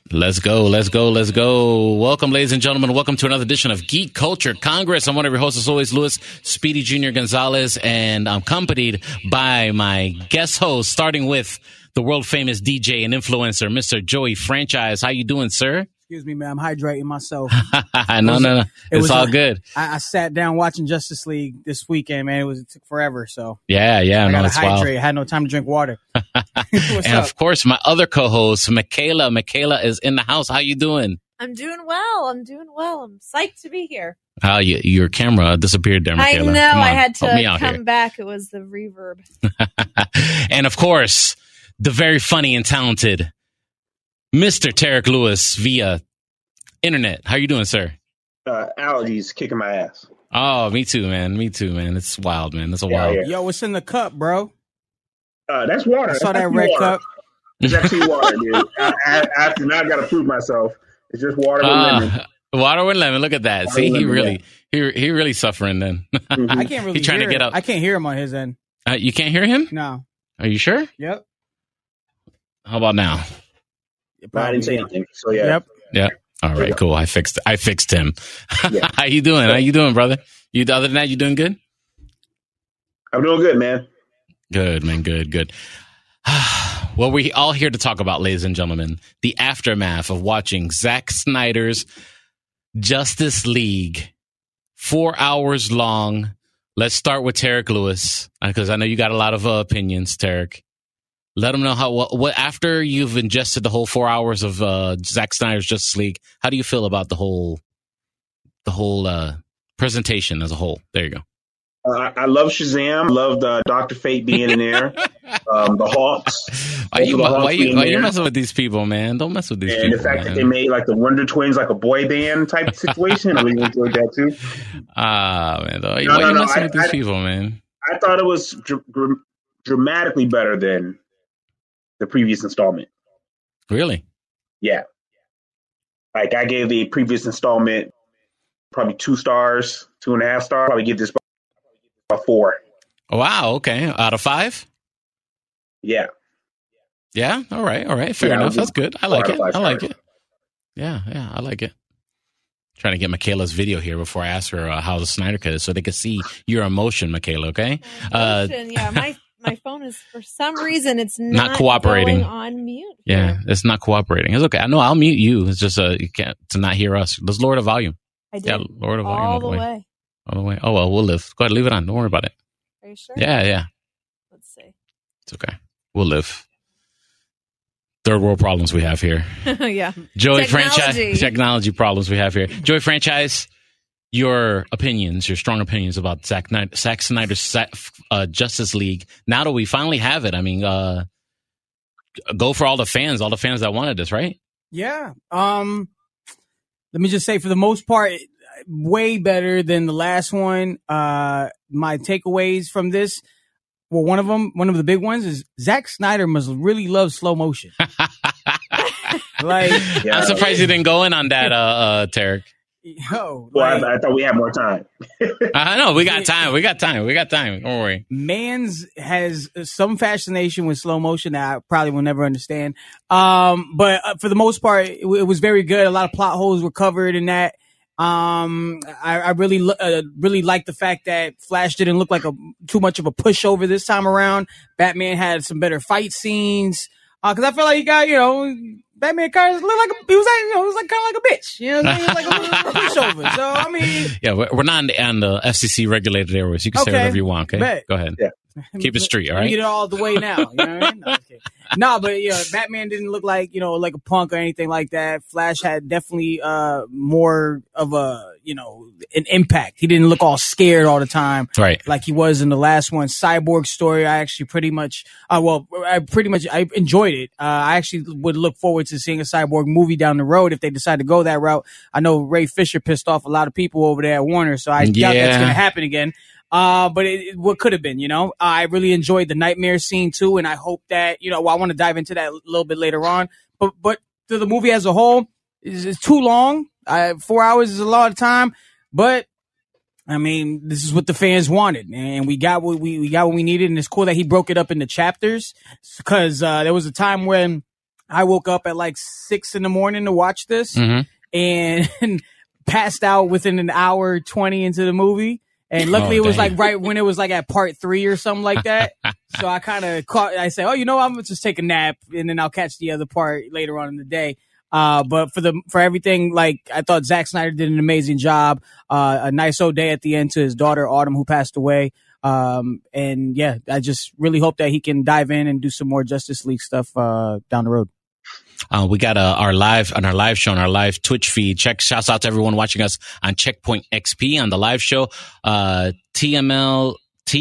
Let's go, let's go, let's go. Welcome, ladies and gentlemen. Welcome to another edition of Geek Culture Congress. I'm one of your hosts, as always, Luis Speedy Jr. Gonzalez, and I'm accompanied by my guest host, starting with the world-famous DJ and influencer, Mr. Joey Franchise. How you doing, sir? Excuse me, man. I'm hydrating myself. No. It's all good. I sat down watching Justice League this weekend, man. It took forever. So yeah. I No, gotta it's hydrate. wild. I had no time to drink water. And of course, my other co-host, Michaela. Michaela is in the house. How you doing? I'm doing well. I'm psyched to be here. Your camera disappeared there, Michaela. I know. Come on, I had help me to out come here. back. It was the reverb. And of course, the very funny and talented Mr. Tarek Lewis via internet. How you doing, sir? Allergies kicking my ass. Oh, me too, man. It's wild, man. It's a wild. Yeah. Yo, what's in the cup, bro? That's water. I saw That's that red water. cup. It's actually water, dude. I do not got to prove myself. It's just water with lemon. Water with lemon. Look at that. Water See, with lemon, he really suffering then. I can't really He trying hear to get it. up. I can't hear him on his end. You can't hear him? No. Are you sure? Yep. How about now? I didn't say anything. So yeah. Yep. Yeah. All right, cool. I fixed him. Yeah. How you doing? How you doing, brother? Other than that, you doing good? I'm doing good, man. Good, man. Good. Well, we're all here to talk about, ladies and gentlemen, the aftermath of watching Zack Snyder's Justice League. 4 hours long. Let's start with Tarek Lewis, because I know you got a lot of opinions, Tarek. Let them know what after you've ingested the whole 4 hours of Zack Snyder's Justice League. How do you feel about the whole presentation as a whole? There you go. I love Shazam. Loved Dr. Fate being in there. The Hawks. Why you messing with these people, man? Don't mess with these people. And the fact that they made like the Wonder Twins like a boy band type situation, I really enjoyed that too. Man, why you messing with these people, man? I thought it was dramatically better than the previous installment. Really? Yeah. Like I gave the previous installment probably 2 stars, 2.5 stars. Probably give this about 4. Wow. Okay. Out of 5? Yeah. Yeah. All right. Fair enough. That's good. I like it. Yeah. I like it. Trying to get Michaela's video here before I ask her how the Snyder Cut is, so they can see your emotion, Michaela. Okay. My phone is, for some reason, it's not cooperating. going on mute. Yeah, it's not cooperating. It's okay. I know I'll mute you. It's just you can't to not hear us. Let's lower the volume. I did. Yeah, lower the volume all the way. All the way. Oh well, we'll live. Go ahead, leave it on. Don't worry about it. Are you sure? Yeah. Let's see. It's okay. We'll live. Third world problems we have here. Yeah. Joey Franchise. Technology problems we have here. Joey Franchise, your strong opinions about Zack Snyder's Justice League. Now that we finally have it, I mean, go for all the fans that wanted this, right? Yeah. Let me just say, for the most part, way better than the last one. My takeaways from this, well, one of the big ones is Zack Snyder must really love slow motion. I'm surprised you didn't go in on that, Tarek. Yo, I thought we had more time. I know we got time. Don't worry. Mans has some fascination with slow motion that I probably will never understand. But for the most part, it was very good. A lot of plot holes were covered in that. I really liked the fact that Flash didn't look like too much of a pushover this time around. Batman had some better fight scenes. Cause I feel like he got, Batman kind of looked like he was like kind of like a bitch. You know what I mean? He was like a little pushover. So, I mean. Yeah, we're not on the FCC regulated areas. You can say whatever you want, okay? Bet. Go ahead. Yeah. Keep it street, all right? Get it all the way now. You know what I mean? No, but Batman didn't look like, like a punk or anything like that. Flash had definitely more of an impact. He didn't look all scared all the time. Right. Like he was in the last one. Cyborg story, I actually pretty much I enjoyed it. I actually would look forward to seeing a Cyborg movie down the road if they decide to go that route. I know Ray Fisher pissed off a lot of people over there at Warner, so I doubt that's going to happen again. But what could have been, I really enjoyed the nightmare scene too. And I hope that, I want to dive into that a little bit later on, but the movie as a whole is too long. 4 hours is a lot of time, but I mean, this is what the fans wanted, and we got what we needed. And it's cool that he broke it up into chapters, because there was a time when I woke up at like 6 a.m. to watch this and passed out within an hour 20 into the movie. And luckily it was like right when it was like at part 3 or something like that. So I kind of I said, I'm gonna just take a nap and then I'll catch the other part later on in the day. But for everything, like, I thought Zack Snyder did an amazing job. A nice old day at the end to his daughter Autumn, who passed away. And yeah, I just really hope that he can dive in and do some more Justice League stuff down the road. We got our live show on our live Twitch feed. Shouts out to everyone watching us on Checkpoint XP on the live show. TM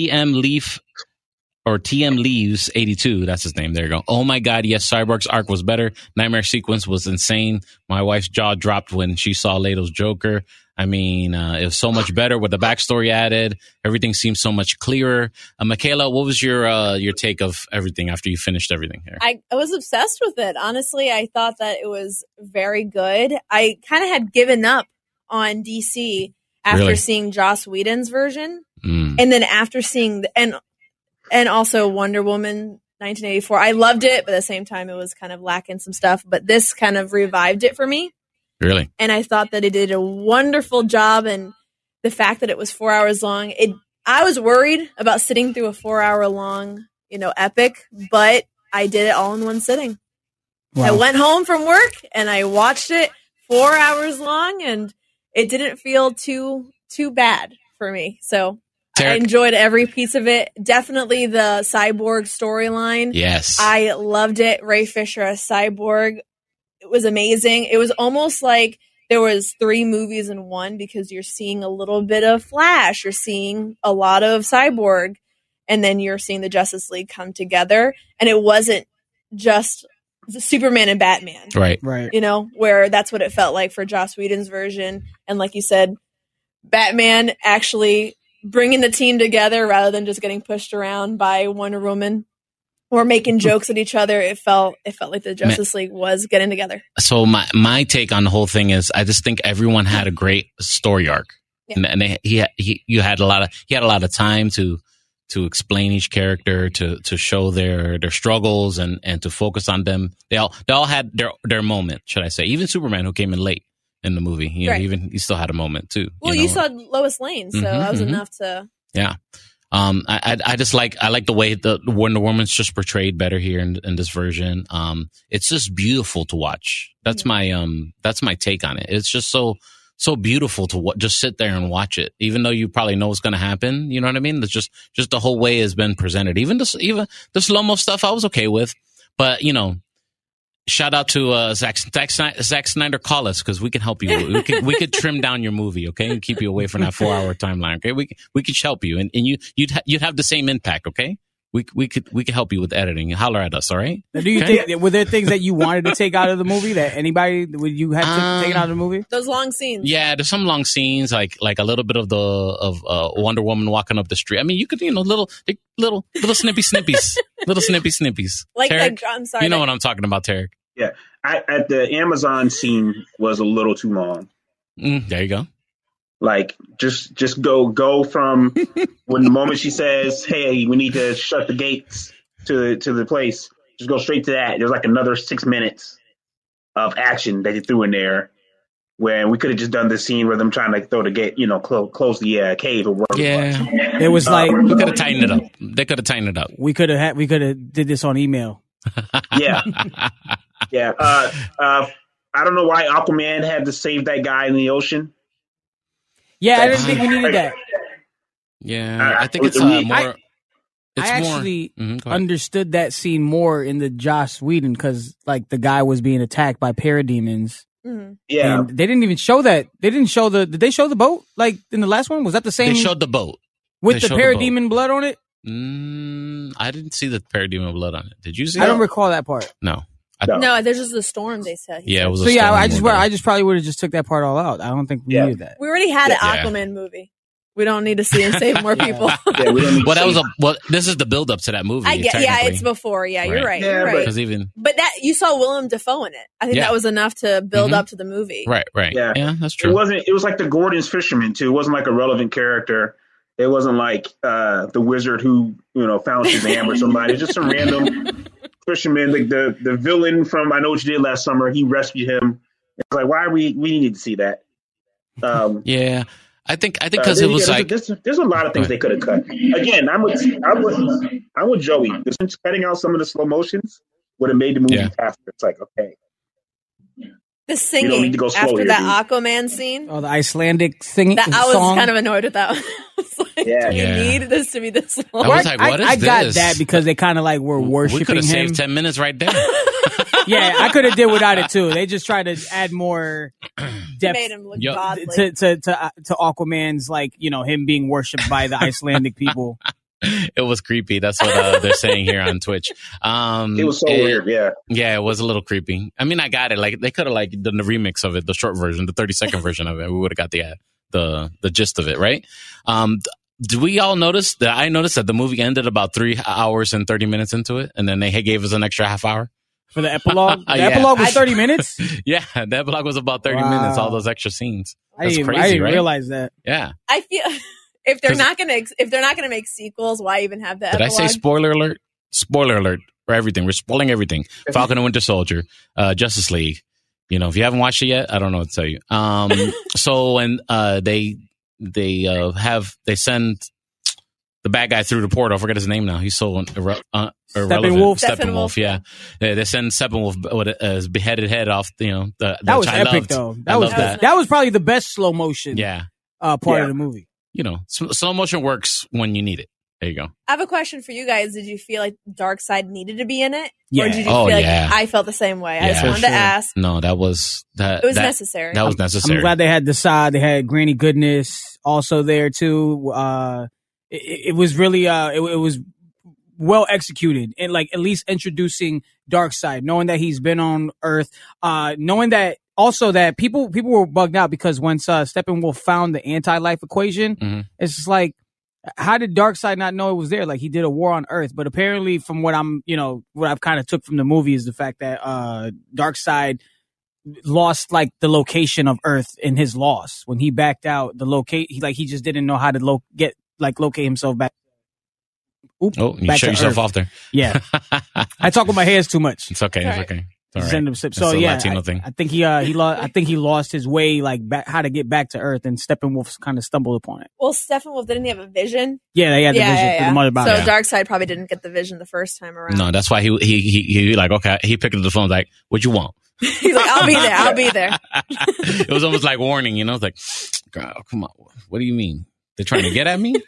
Leaves 82. That's his name. There you go. Oh my God. Yes. Cyborg's arc was better. Nightmare sequence was insane. My wife's jaw dropped when she saw Leto's Joker. I mean, it was so much better with the backstory added. Everything seems so much clearer. Michaela, what was your take of everything after you finished everything here? I was obsessed with it. Honestly, I thought that it was very good. I kind of had given up on DC after seeing Joss Whedon's version. And then after seeing, and also Wonder Woman 1984. I loved it, but at the same time, it was kind of lacking some stuff. But this kind of revived it for me. Really? And I thought that it did a wonderful job. And the fact that it was 4 hours long, I was worried about sitting through a 4 hour long, epic, but I did it all in one sitting. Wow. I went home from work and I watched it 4 hours long, and it didn't feel too bad for me. So I enjoyed every piece of it. Definitely the Cyborg storyline. Yes. I loved it. Ray Fisher as Cyborg. It was amazing. It was almost like there was 3 movies in one, because you're seeing a little bit of Flash, you're seeing a lot of Cyborg, and then you're seeing the Justice League come together. And it wasn't just Superman and Batman. Right. Where that's what it felt like for Joss Whedon's version. And like you said, Batman actually bringing the team together rather than just getting pushed around by Wonder Woman or making jokes at each other. It felt like the Justice League was getting together. So my take on the whole thing is, I just think everyone had a great story arc, and he had a lot of time to explain each character, to show their struggles and to focus on them. They all had their moment, should I say? Even Superman, who came in late in the movie, even he still had a moment too. Well, you saw Lois Lane, so that was enough to. Yeah. I just like the way the Wonder Woman's just portrayed better here in this version. It's just beautiful to watch. That's my take on it. It's just so beautiful to just sit there and watch it, even though you probably know what's going to happen. You know what I mean? It's just the whole way it's been presented. Even the slow-mo stuff I was okay with, but shout out to Zack Snyder. Call us, because we can help you. We could trim down your movie, okay, and keep you away from that 4 hour timeline. Okay, we could help you, and you'd have the same impact. Okay, we could help you with editing. Holler at us, all right? Now, do you think were there things that you wanted to take out of the movie that would you have taken out of the movie? Those long scenes. Yeah, there's some long scenes, like a little bit of Wonder Woman walking up the street. I mean, you could little snippies, little snippies. Like Tarek, I'm sorry. You know what I'm talking about, Tarek. Yeah, the Amazon scene was a little too long. There you go. Like, just go from when the moment she says, "Hey, we need to shut the gates to the place," just go straight to that. There's like another 6 minutes of action that you threw in there, where we could have just done the scene where them trying to throw the gate, close the cave or whatever. Yeah, it was like we could have tightened it up. They could have tightened it up. We could have did this on email. Yeah. Yeah. I don't know why Aquaman had to save that guy in the ocean. Yeah, I didn't think we needed that. Yeah, I think it's more. I actually understood that scene more in the Joss Whedon, because like the guy was being attacked by parademons. Mm-hmm. Yeah, and they didn't even show that. They didn't show Did they show the boat like in the last one? Was that the same? They showed the boat with the parademon blood on it. I didn't see the parademon blood on it. Did you see? I don't recall that part. No. No, there's just a storm. They said. Yeah, it was. So yeah, I just probably would have just took that part all out. I don't think we needed that. We already had an Aquaman movie. We don't need to see him save more people. Yeah, we don't need this is the build up to that movie. It's before. Yeah, you're right. Yeah, you're right. But that you saw Willem Dafoe in it. I think that was enough to build up to the movie. Right. Yeah, that's true. It was like the Gordon's Fisherman too. It wasn't like a relevant character. It wasn't like the wizard who found Shazam or somebody. Just some random fisherman, like the villain from I Know What You Did Last Summer. He rescued him. It's like, why are we need to see that? Yeah, I think because it was there's a lot of things they could have cut. Again, I'm with Joey. Just cutting out some of the slow motions would have made the movie faster. It's like, okay. The singing after that Aquaman scene. Oh, the Icelandic singing. I was kind of annoyed with that. Do you need this to be this long? I was like, what is I this? got that because they kind of like were worshiping We could have him. saved 10 minutes right there. Yeah, I could have did without it too. They just tried to add more depth Made him look godly. to Aquaman's, like, you know, him being worshipped by the Icelandic people. It was creepy. That's what they're saying here on Twitch. It was so weird. Yeah. Yeah, it was a little creepy. I mean, I got it. Like, they could have like done the remix of it, the short version, the 30-second version of it. We would have got the gist of it, right? Did we all notice that? I noticed that the movie ended about 3 hours and 30 minutes into it, and then they gave us an extra half hour for the epilogue. The epilogue was 30 minutes. Yeah, the epilogue was about 30 minutes. All those extra scenes. That's crazy, I didn't right? realize that. Yeah, I feel if they're not gonna make sequels, why even have that? Did I say spoiler alert? Spoiler alert for everything. We're spoiling everything. Falcon and Winter Soldier, Justice League. You know, if you haven't watched it yet, I don't know what to tell you. So when they send the bad guy through the portal. I forget his name now. He's so irrelevant. Steppenwolf. Yeah. They send Steppenwolf with his beheaded head off. You know, that was I epic loved. though. That was probably the best slow motion. Part of the movie. You know, slow motion works when you need it. There you go. I have a question for you guys. Did you feel like Darkseid needed to be in it? Yeah. Or did you feel like I felt the same way? I just wanted to ask. No, that was that. It was necessary. That was necessary. I'm glad they had Desaad. They had Granny Goodness also there too. It was really it was well executed, and like at least introducing Darkseid, knowing that he's been on Earth, knowing that also that people were bugged out because once Steppenwolf found the anti-life equation, it's just like, how did Darkseid not know it was there? Like, he did a war on Earth, but apparently from what I've kind of took from the movie is the fact that Darkseid lost like the location of Earth in his loss when he backed out. He just didn't know how to locate himself back. You shut yourself off there. Yeah, I talk with my hands too much. It's okay. It's okay. All right. So yeah, Latino thing. I think he lost his way, like back, how to get back to Earth, and Steppenwolf kind of stumbled upon it. Well, Steppenwolf didn't he have a vision? Yeah, they had the vision for the mother box. So Darkseid probably didn't get the vision the first time around. No, that's why he like, okay, he picked up the phone like, what you want? He's like, I'll be there. It was almost like warning, you know. It's like, girl, come on, what do you mean? They're trying to get at me?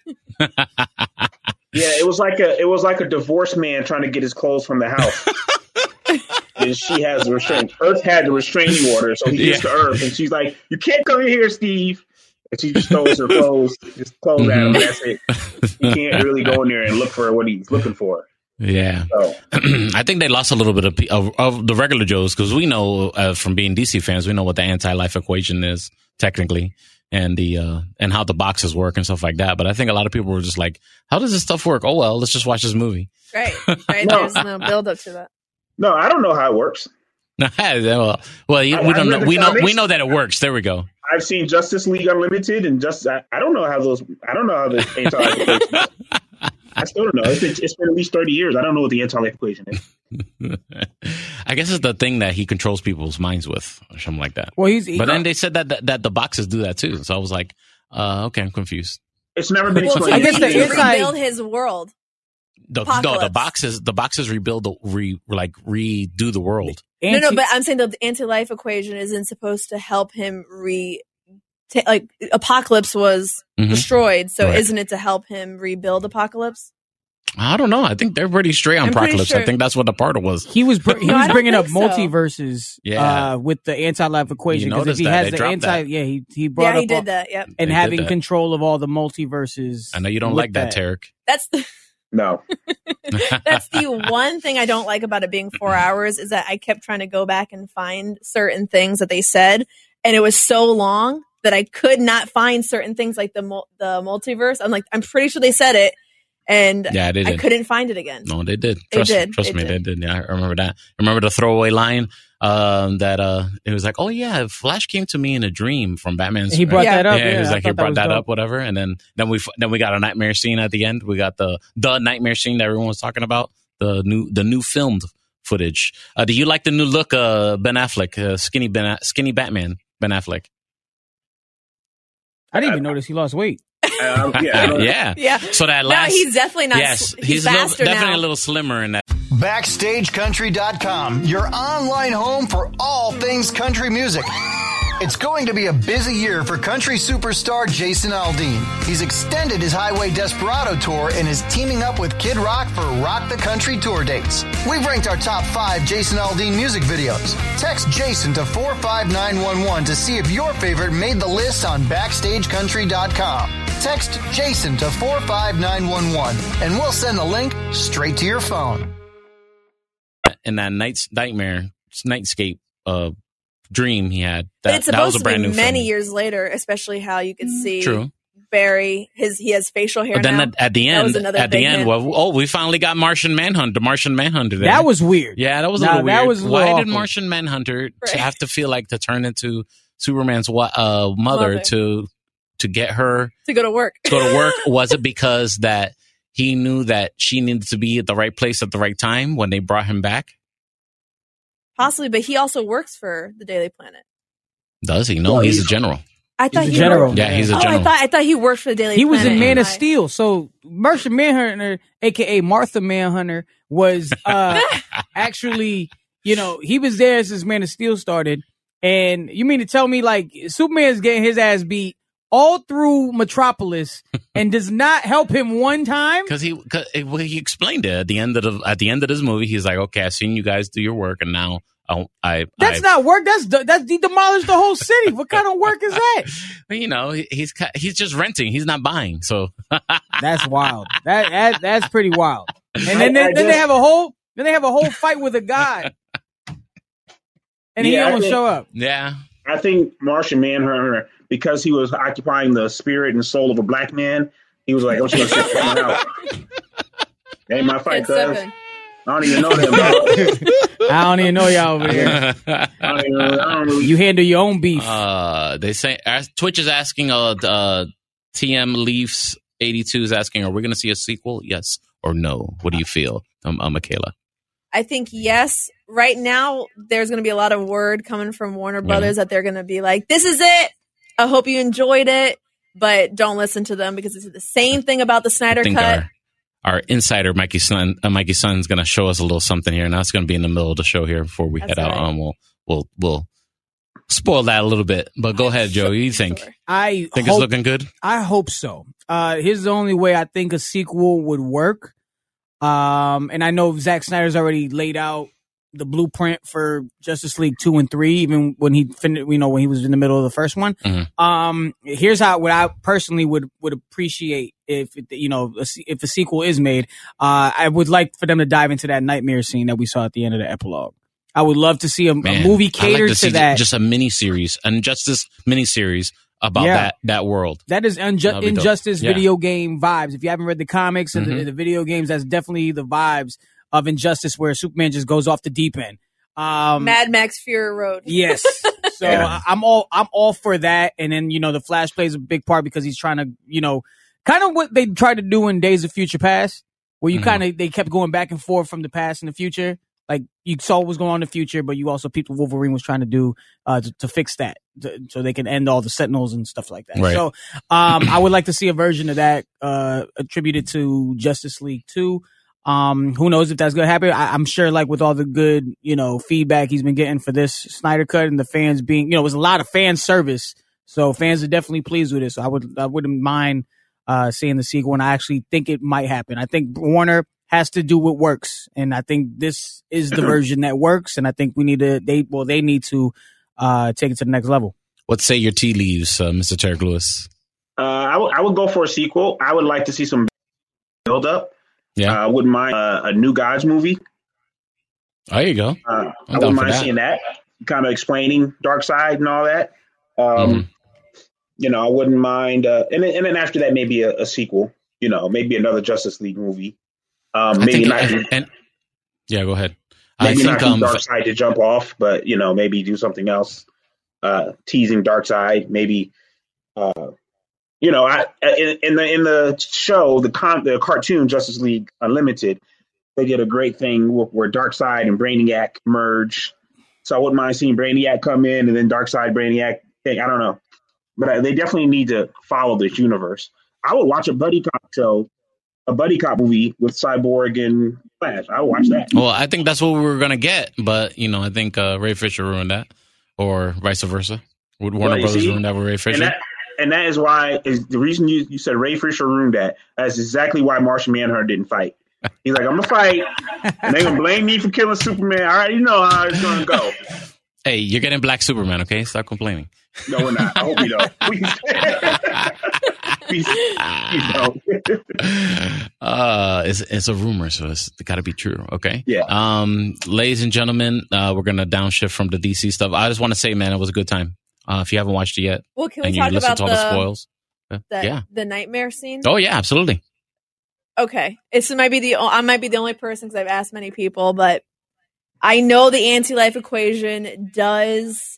Yeah, it was like a divorced man trying to get his clothes from the house. And she has the restraint. Earth had the restraining order, so he gets to Earth, and she's like, "You can't come in here, Steve." And she just throws her clothes at him. That's it. You can't really go in there and look for what he's looking for. Yeah, so. I think they lost a little bit of the regular Joes, because we know from being DC fans, we know what the anti-life equation is technically, and and how the boxes work and stuff like that. But I think a lot of people were just like, "How does this stuff work?" Oh well, let's just watch this movie. Right. There's no build up to that. No, I don't know how it works. well, we don't know. We know that it works. There we go. I've seen Justice League Unlimited, and I don't know how those. I don't know how the anti-life equation. I still don't know. It's been at least 30 years. I don't know what the anti-life equation is. I guess it's the thing that he controls people's minds with, or something like that. Well, but then they said that the boxes do that too. So I was like, okay, I'm confused. It's never been explained. I guess they rebuild his world. The boxes redo the world. No, but I'm saying the anti-life equation isn't supposed to help him Apocalypse was destroyed, so isn't it to help him rebuild Apocalypse? I don't know. I think they're pretty straight on Apocalypse. Sure. I think that's what the part was. He was bringing up multiverses with the anti-life equation, because if he has the anti, he brought up. He did that. Yep. And having control of all the multiverses. I know you don't like that, Tarek. No. That's the one thing I don't like about it being 4 hours, is that I kept trying to go back and find certain things that they said, and it was so long that I could not find certain things like the multiverse. I'm pretty sure they said it, and I couldn't find it again. No, they did. Trust me, they did. Yeah, I remember that. Remember the throwaway line that it was like, "Oh yeah, Flash came to me in a dream from Batman's." He brought that up. Yeah, he was like, he brought that up, whatever. And then we got a nightmare scene at the end. We got the nightmare scene that everyone was talking about. The new filmed footage. Do you like the new look, Ben Affleck, skinny Batman, Ben Affleck? I didn't even notice he lost weight. Yeah. So that last, no, he's definitely not. Yes, he's faster definitely now. a little slimmer in that. BackstageCountry.com, your online home for all things country music. It's going to be a busy year for country superstar Jason Aldean. He's extended his Highway Desperado tour and is teaming up with Kid Rock for Rock the Country tour dates. We've ranked our top 5 Jason Aldean music videos. Text Jason to 45911 to see if your favorite made the list on BackstageCountry.com. Text Jason to 45911 and we'll send the link straight to your phone. In that nightscape dream he had. But it's that was supposed a brand to be new many film. years later, especially how you could see True. Barry. He has facial hair But then now. at the That was end, another big hit. we finally got Martian Manhunter. That was weird. Yeah, that was a little weird. That was a little Why did awkward. Martian Manhunter Right. have to feel like to turn into Superman's mother to get her to go to work. to go to work? Was it because that he knew that she needed to be at the right place at the right time when they brought him back? Possibly, but he also works for the Daily Planet. Does he? No, he's a general. I thought He's a he general. worked- Yeah, he's a Oh, general. I thought he worked for the Daily He was Planet. in Man of Right. Steel. So Martian Manhunter, aka Martha Manhunter, was actually, he was there since Man of Steel started. And you mean to tell me like Superman's getting his ass beat all through Metropolis and does not help him one time? Because he explained it at the end of this movie. He's like, okay, I've seen you guys do your work, and now That's not work. That's he demolished the whole city. What kind of work is that? he's just renting. He's not buying. So That's wild. That's pretty wild. And then I they have a whole fight with a guy, and he Yeah, I don't think- show up. yeah, I think Martian Manhunter, because he was occupying the spirit and soul of a black man, he was like, I'm just going to sit down out. That ain't my fight, It's cuz. seven. I don't even know them, bro. I don't even know y'all over here. I don't really. You handle your own beef. they say Twitch is asking. TM Leafs 82 is asking, are we going to see a sequel? Yes or no? What do you feel, Michaela? I think yes. Right now, there's going to be a lot of word coming from Warner Brothers that they're going to be like, this is it. I hope you enjoyed it, but don't listen to them because it's the same thing about the Snyder I think Cut. our insider Mikey Sun is going to show us a little something here, and that's going to be in the middle of the show here before we That's head out. right. We'll spoil that a little bit, but go ahead, Joe. You think Sure. I think hope, it's looking good? I hope so. Here's the only way I think a sequel would work. And I know Zack Snyder's already laid out the blueprint for Justice League 2 and 3, even when he finished, when he was in the middle of the first one. Mhm. Here's what I personally would appreciate if a sequel is made. I would like for them to dive into that nightmare scene that we saw at the end of the epilogue. I would love to see a movie I'd catered like to see that. just a miniseries, an Injustice miniseries about that world. That is That'd be dope. Injustice Yeah. video game vibes. If you haven't read the comics and the video games, that's definitely the vibes of Injustice, where Superman just goes off the deep end. Mad Max Fury Road. Yes. So Yeah. I'm all for that. And then, the Flash plays a big part because he's trying to, kind of what they tried to do in Days of Future Past, where you they kept going back and forth from the past and the future. Like you saw what was going on in the future, but you also people Wolverine was trying to do to fix that, so they can end all the Sentinels and stuff like that. Right. So I would like to see a version of that attributed to Justice League 2. Who knows if that's going to happen? I'm sure, like with all the good feedback he's been getting for this Snyder Cut and the fans being it was a lot of fan service, so fans are definitely pleased with it. So I wouldn't mind seeing the sequel, and I actually think it might happen. I think Warner has to do what works, and I think this is the version that works, and I think they need to take it to the next level. What say your tea leaves, Mr. Tarek Lewis? I would go for a sequel. I would like to see some build up. Yeah. I wouldn't mind a New Gods movie. There you go. I down wouldn't for mind that. seeing that, kind of explaining Darkseid and all that. I wouldn't mind, and then after that, maybe a sequel. Maybe another Justice League movie. Maybe not. Yeah, go ahead. I Maybe think not Darkseid to jump off, but maybe do something else. Teasing Darkseid, maybe. In the show, the cartoon Justice League Unlimited, they did a great thing where Darkseid and Brainiac merge. So I wouldn't mind seeing Brainiac come in and then Darkseid, Brainiac. I don't know. But they definitely need to follow this universe. I would watch a buddy cop show, a buddy cop movie with Cyborg and Flash. I would watch that. Well, I think that's what we were going to get. But, I think Ray Fisher ruined that. Or vice versa. Would Warner Brothers ruin that with Ray Fisher? And that is why, is the reason you said Ray Fisher ruined that. That's exactly why Martian Manhunter didn't fight. He's like, I'm going to fight. And they're going to blame me for killing Superman. I already know how it's going to go. Hey, you're getting Black Superman, okay? Stop complaining. No, we're not. I hope we don't. It's a rumor, so it's got to be true, okay? Yeah. Ladies and gentlemen, we're going to downshift from the DC stuff. I just want to say, man, it was a good time. If you haven't watched it yet, well, can we and talk you listen about to all the spoils, the nightmare scene? Oh yeah, absolutely. Okay, I might be the only person because I've asked many people, but I know the anti-life equation does,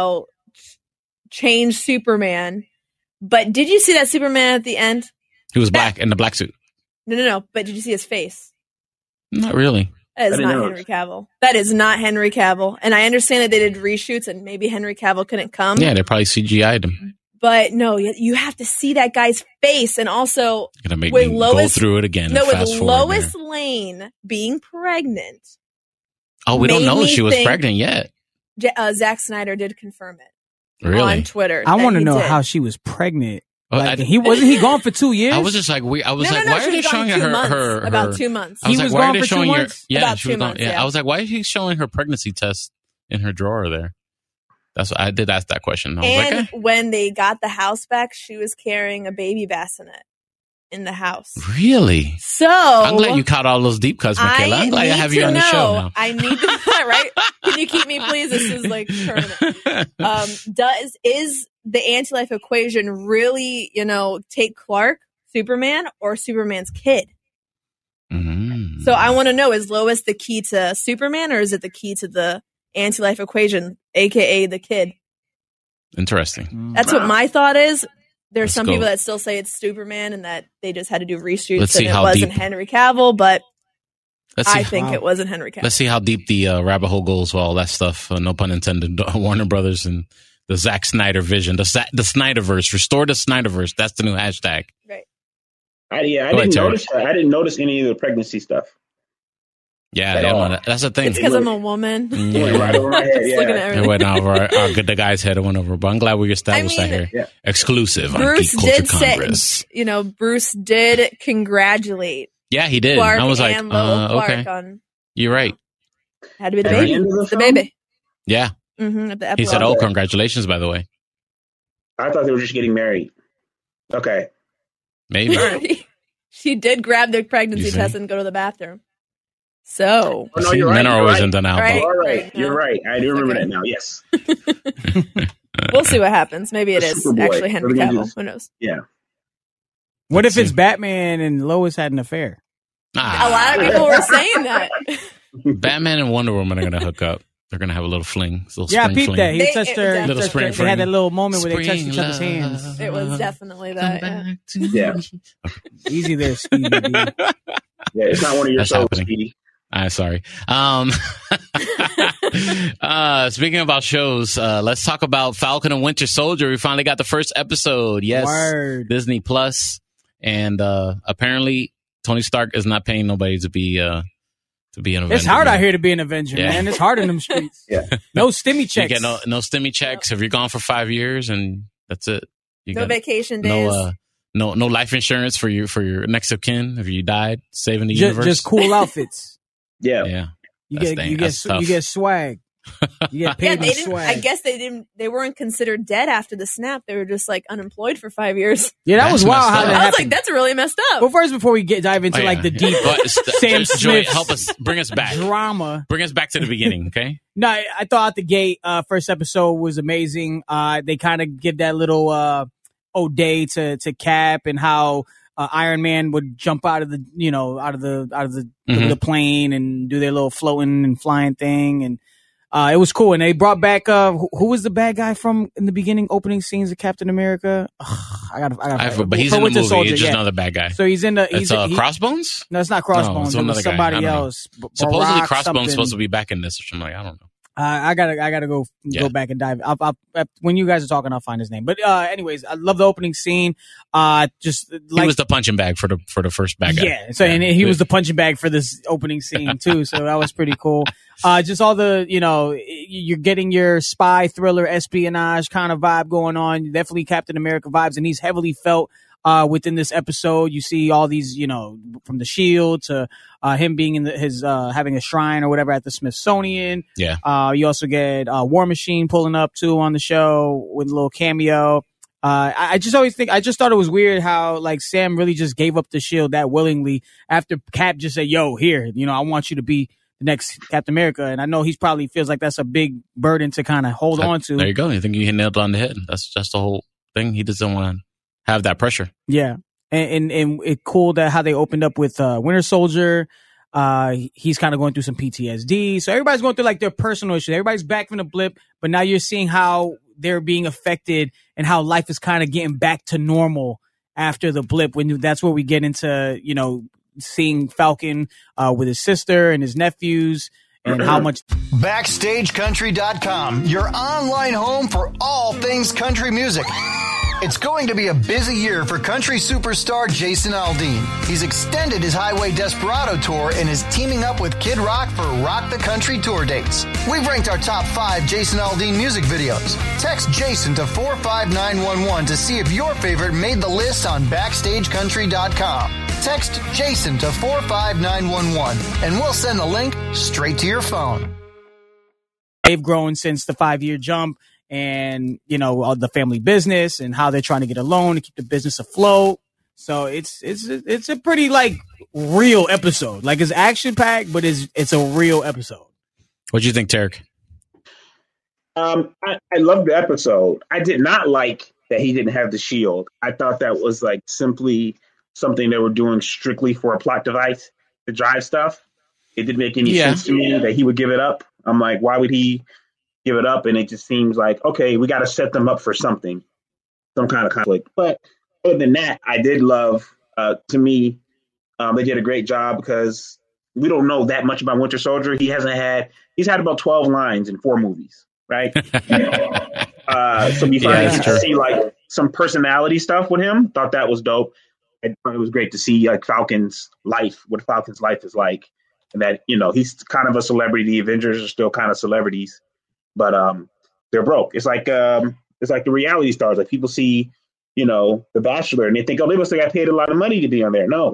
change Superman. But did you see that Superman at the end? He was black in the black suit. No. But did you see his face? Not really. That is not Henry Cavill. That is not Henry Cavill. And I understand that they did reshoots and maybe Henry Cavill couldn't come. Yeah, they probably CGI'd him. But no, you have to see that guy's face. And also, gonna make me go through it again. No, with Lois Lane being pregnant. Oh, we don't know if she was pregnant yet. Zack Snyder did confirm it. Really? On Twitter. I want to know how she was pregnant. Like, he gone for 2 years? I was just like, why are they showing her about 2 months? He was gone for 2 months? Yeah, she was gone. Yeah, I was like, why is he showing her pregnancy test in her drawer there? That's what I did ask that question. I was like, when they got the house back, she was carrying a baby bassinet in the house. Really? So I'm glad you caught all those deep cuts, Michaela. I'm glad I have you on the show now. I need to right? Can you keep me, please? This is like tournament. Is the anti-life equation really, take Clark, Superman, or Superman's kid? Mm-hmm. So I want to know, is Lois the key to Superman, or is it the key to the anti-life equation, aka the kid? Interesting. That's what my thought is. There's some people that still say it's Superman and that they just had to do reshoots and it wasn't Henry Cavill, but I think it wasn't Henry Cavill. Let's see how deep the rabbit hole goes with all that stuff. No pun intended. Warner Brothers and the Zack Snyder vision, the Snyderverse. Restore the Snyderverse. That's the new hashtag. Right. I didn't notice any of the pregnancy stuff. Yeah, that's the thing. It's because I'm a woman. Yeah. Right over my head. It went over the guy's head. It went over. But I'm glad we established that here. Yeah. Exclusive on Geek Culture Congress. Bruce did congratulate. Yeah, he did. Clark I was like, okay. You're right. Had to be the baby. The baby. Yeah. Mm-hmm, he said, congratulations, by the way. I thought they were just getting married. Okay. Maybe. She did grab the pregnancy test and go to the bathroom. So. Oh, no, you're right. Men are always in denial. Right. You're right. I do remember that now. Yes. We'll see what happens. Maybe it is actually Henry Cavill. Who knows? Yeah. What if it's Batman and Lois had an affair? A lot of people were saying that. Batman and Wonder Woman are going to hook up. They're going to have a little fling. Yeah, I peeped that. He touched her. Little spring they had that little moment where they touched each other's hands. It was definitely that. Yeah. Easy there, Speedy. Yeah, it's not one of your shows, Speedy. Sorry. Speaking about shows, let's talk about Falcon and Winter Soldier. We finally got the first episode. Yes. Word. Disney Plus. And apparently Tony Stark is not paying nobody to be an Avenger. It's hard out here to be an Avenger, man. It's hard in them streets. Yeah. No stimmy checks. You get no stimmy checks if you're gone for 5 years, and that's it. No vacation days. No life insurance for your next of kin if you died, saving the universe. Just cool outfits. Yeah. You get swag. You get paid with swag. I guess they weren't considered dead after the snap. They were just like unemployed for 5 years. Yeah, that was wild how that happened. I was like, that's really messed up. Well, first, before we dive into like the deep Sam Smith, help us, bring us back. Drama. Bring us back to the beginning, okay? No, I thought out the gate, first episode was amazing. They kind of give that little ode to Cap and how Iron Man would jump out of the the plane and do their little floating and flying thing. And It was cool, and they brought back who was the bad guy from in the beginning opening scenes of Captain America? I got. But he's in the movie. He's just another bad guy. So he's in the. It's Crossbones. No, it's not Crossbones. No, it was somebody else. Supposedly Barack Crossbones something. supposed to be back in this or something. I don't know. I gotta go back and dive. When you guys are talking, I'll find his name. But anyways, I love the opening scene. Just like he was the punching bag for the first bad guy. Yeah. So and he was the punching bag for this opening scene too. So that was pretty cool. Just all the you're getting your spy thriller espionage kind of vibe going on. Definitely Captain America vibes, and he's heavily felt. Within this episode, you see all these, from the Shield to him being in his having a shrine or whatever at the Smithsonian. Yeah. You also get War Machine pulling up too on the show with a little cameo. I just thought it was weird how like Sam really just gave up the Shield that willingly after Cap just said, "Yo, here, I want you to be the next Captain America." And I know he's probably feels like that's a big burden to kind of hold on to. There you go. I think you nailed it on the head. That's the whole thing. He doesn't want to have that pressure. Yeah. And it's cool that how they opened up with Winter Soldier. He's kind of going through some PTSD. So everybody's going through like their personal issues. Everybody's back from the blip, but now you're seeing how they're being affected and how life is kind of getting back to normal after the blip. That's where we get into, seeing Falcon with his sister and his nephews and how much. BackstageCountry.com, your online home for all things country music. It's going to be a busy year for country superstar Jason Aldean. He's extended his Highway Desperado tour and is teaming up with Kid Rock for Rock the Country tour dates. We've ranked our top 5 Jason Aldean music videos. Text Jason to 45911 to see if your favorite made the list on BackstageCountry.com. Text Jason to 45911 and we'll send the link straight to your phone. They've grown since the 5-year jump. And, the family business and how they're trying to get a loan to keep the business afloat. So it's a pretty like real episode. Like it's action packed, but it's a real episode. What do you think, Tarek? I loved the episode. I did not like that he didn't have the shield. I thought that was like simply something they were doing strictly for a plot device to drive stuff. It didn't make any sense to me that he would give it up. I'm like, why would he give it up? And it just seems like, okay, we got to set them up for something, some kind of conflict. But other than that, I did love, to me, they did a great job because we don't know that much about Winter Soldier. He's had about 12 lines in 4 movies, right? So we finally get to see like some personality stuff with him. Thought that was dope. I thought it was great to see like Falcon's life, what Falcon's life is like. And that, he's kind of a celebrity. The Avengers are still kind of celebrities. But they're broke. It's like the reality stars. Like people see, The Bachelor, and they think, oh, they must have got paid a lot of money to be on there. No,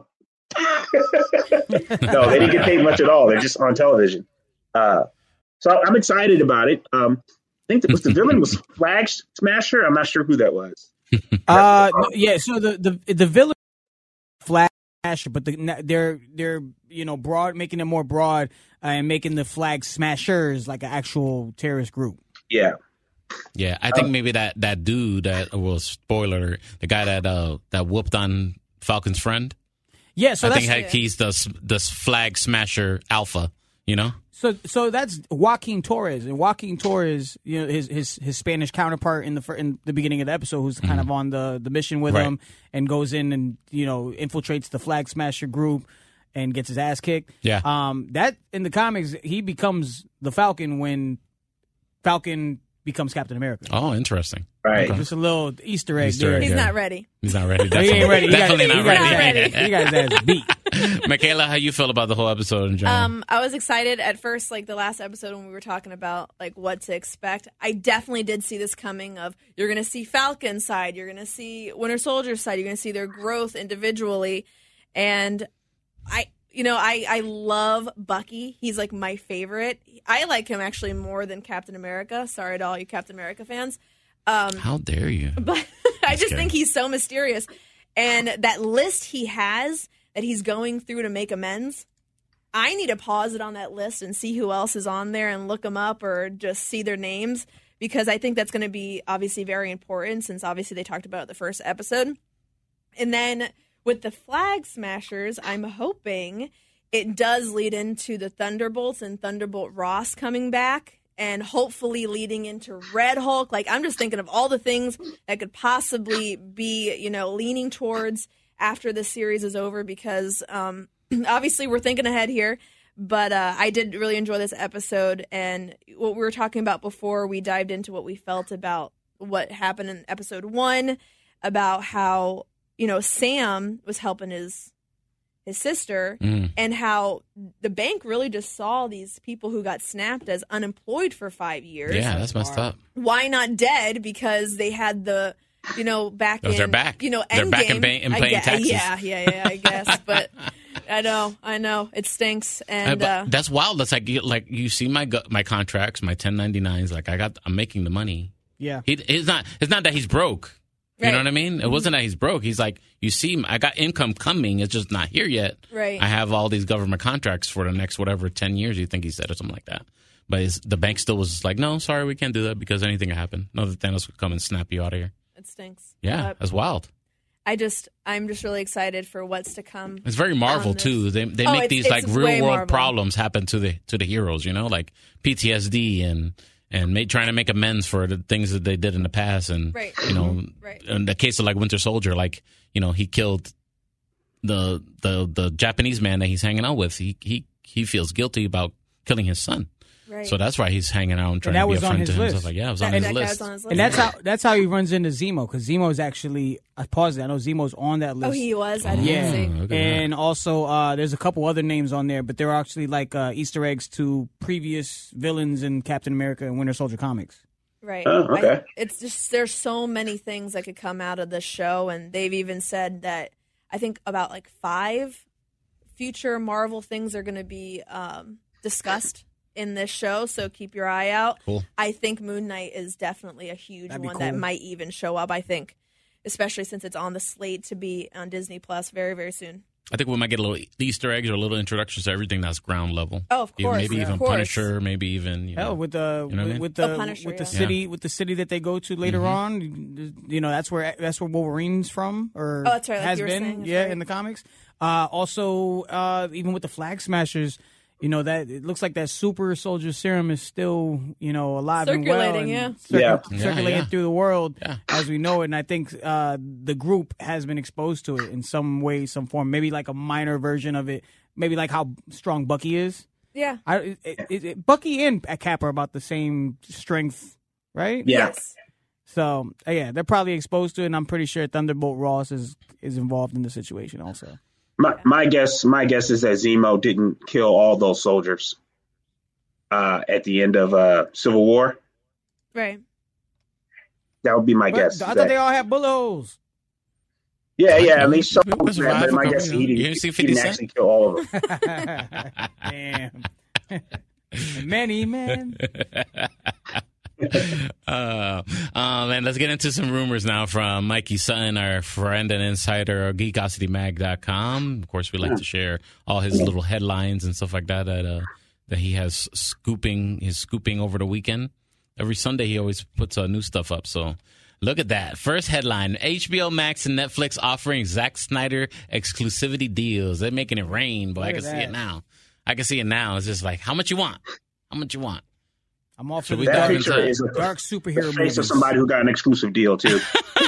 no, they didn't get paid much at all. They're just on television. So I'm excited about it. I think the villain was Flag Smasher. I'm not sure who that was. Yeah. So the villain Flag Smasher, but they're broad, making it more broad. And making the Flag Smashers like an actual terrorist group. Yeah. Yeah, I think maybe that dude spoiler, the guy that whooped on Falcon's friend. Yeah, so I think he's the Flag Smasher Alpha, So that's Joaquin Torres, and Joaquin Torres, his Spanish counterpart in the beginning of the episode, who's kind of on the mission with him and goes in and infiltrates the Flag Smasher group. And gets his ass kicked. Yeah. That in the comics, he becomes the Falcon when Falcon becomes Captain America. Oh, interesting. Right. Just a little Easter egg. He's not ready. He's not ready. He ain't ready. Definitely not ready. He got his ass beat. Michaela, how you feel about the whole episode in general? I was excited at first, like the last episode when we were talking about like what to expect. I definitely did see this coming. Of you're going to see Falcon's side, you're going to see Winter Soldier's side, you're going to see their growth individually, and I love Bucky. He's like my favorite. I like him actually more than Captain America. Sorry to all you Captain America fans. How dare you? But I just think he's so mysterious. And that list he has that he's going through to make amends, I need to pause it on that list and see who else is on there and look them up or just see their names, because I think that's going to be obviously very important, since obviously they talked about it the first episode. And then with the Flag Smashers, I'm hoping it does lead into the Thunderbolts and Thunderbolt Ross coming back and hopefully leading into Red Hulk. Like, I'm just thinking of all the things that could possibly be, leaning towards after this series is over, because obviously we're thinking ahead here. But I did really enjoy this episode, and what we were talking about before we dived into what we felt about what happened in episode 1, about how, Sam was helping his sister, and how the bank really just saw these people who got snapped as unemployed for 5 years. Yeah, that's messed up. Why not dead? Because they had the, back in, they're back. They're back in paying taxes. Yeah, I guess. But I know. It stinks. And but that's wild. That's like you see my contracts, my 1099s, like I'm making the money. Yeah. It's not that he's broke. You know what I mean? It wasn't that he's broke. He's like, you see, I got income coming. It's just not here yet. Right. I have all these government contracts for the next 10 years, you think he said, or something like that. But the bank still was like, no, sorry, we can't do that because anything could happen. No, that Thanos would come and snap you out of here. It stinks. Yeah, that's wild. I'm just really excited for what's to come. It's very Marvel too. They make these like real world problems happen to the heroes. Like PTSD and trying to make amends for the things that they did in the past. And in the case of like Winter Soldier, like he killed the Japanese man that he's hanging out with. He feels guilty about killing his son. Right. So that's why he's hanging out and trying to be a friend to him. So like, yeah, it was on his list. And that's how he runs into Zemo, because Zemo is actually, I paused it, I know Zemo's on that list. Oh, he was? I didn't see. And also, there's a couple other names on there, but they're actually like Easter eggs to previous villains in Captain America and Winter Soldier comics. Right. Oh, okay. It's just, there's so many things that could come out of this show, and they've even said that I think about like 5 future Marvel things are going to be discussed in this show, so keep your eye out. Cool. I think Moon Knight is definitely a huge one that might even show up, I think, especially since it's on the slate to be on Disney Plus very, very soon. I think we might get a little Easter eggs or a little introductions to everything that's ground level. Oh, of course. Maybe even Punisher, maybe even with the city that they go to later on. That's where Wolverine's from, or that's right, like has you were been, saying, in the comics. Also, even with the Flag Smashers, that it looks like that super soldier serum is still, alive and well. Circulating through the world as we know it. And I think the group has been exposed to it in some way, some form. Maybe like a minor version of it. Maybe like how strong Bucky is. Yeah. Bucky and Cap are about the same strength, right? Yeah. Yes. So, they're probably exposed to it, and I'm pretty sure Thunderbolt Ross is involved in the situation also. My guess is that Zemo didn't kill all those soldiers at the end of Civil War. Right. That would be my guess. I thought they all had bullet holes. Yeah. I mean, but my guess is he didn't actually kill all of them. Damn. Many men. Man, let's get into some rumors now from Mikey Sutton, our friend and insider of GeekosityMag.com. Of course, we like to share all his little headlines and stuff like that that he has scooping over the weekend. Every Sunday, he always puts new stuff up. So look at that. First headline, HBO Max and Netflix offering Zack Snyder exclusivity deals. They're making it rain, but I can see it now. It's just like, how much you want? How much you want? I'm all for that picture is a dark superhero face movies. of somebody who got an exclusive deal too.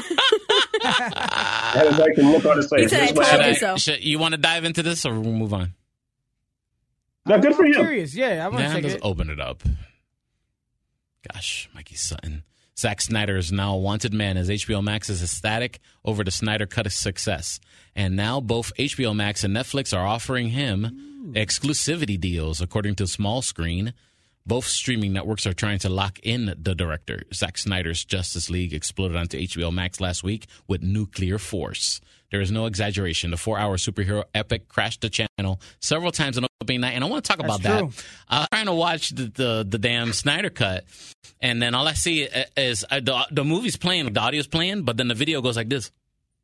That is like the look on his face. He said, I told you so. You want to dive into this, or we'll move on? No, good for you. Curious, I want to just open it up. Gosh, Mikey Sutton. Zack Snyder is now a wanted man as HBO Max is ecstatic over the Snyder Cut's success. And now both HBO Max and Netflix are offering him exclusivity deals, according to Small Screen. Both streaming networks are trying to lock in the director. Zack Snyder's Justice League exploded onto HBO Max last week with nuclear force. There is no exaggeration. The 4-hour superhero epic crashed the channel several times on opening night. And I want to talk about that. I'm trying to watch the damn Snyder Cut. And then all I see is the movie's playing, the audio's playing, but then the video goes like this.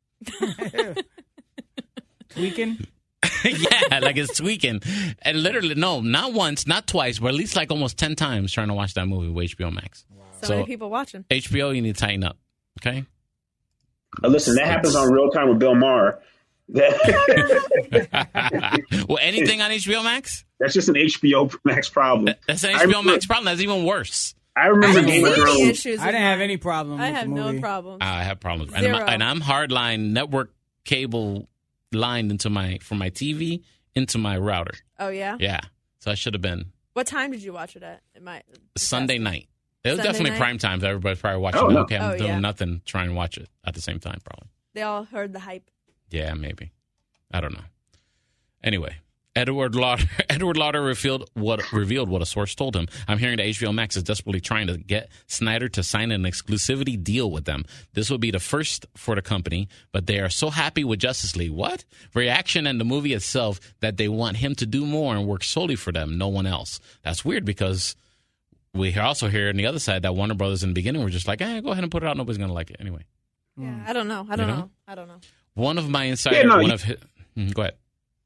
Tweaking? Yeah, like it's tweaking. And literally, no, not once, not twice, but at least like almost 10 times trying to watch that movie with HBO Max. Wow. So many people watching. HBO, you need to tighten up, okay? Listen, that happens on Real Time with Bill Maher. Well, anything on HBO Max? That's just an HBO Max problem. That's an HBO Max problem. That's even worse. I remember I Game didn't of see any Thrones. issues. I didn't have any problem. I with have the movie. no problems. I have problems, Zero. and I'm hardline network cable lined into from my TV into my router. Oh yeah. Yeah, so I should have been What time did you watch it at? Sunday night. It was Sunday definitely night? prime time. So everybody's probably watching. Oh, it. no. Okay, I'm Oh, doing yeah. nothing. Trying to watch it at the same time, probably. They all heard the hype. Yeah, maybe. I don't know. Anyway, Edward Lauder revealed what a source told him. I'm hearing that HBO Max is desperately trying to get Snyder to sign an exclusivity deal with them. This would be the first for the company, but they are so happy with Justice League. What? Reaction and the movie itself that they want him to do more and work solely for them, no one else. That's weird because we also hear on the other side that Warner Brothers in the beginning were just like, go ahead and put it out. Nobody's going to like it anyway. Yeah, I don't know. I don't know. One of my insiders, go ahead.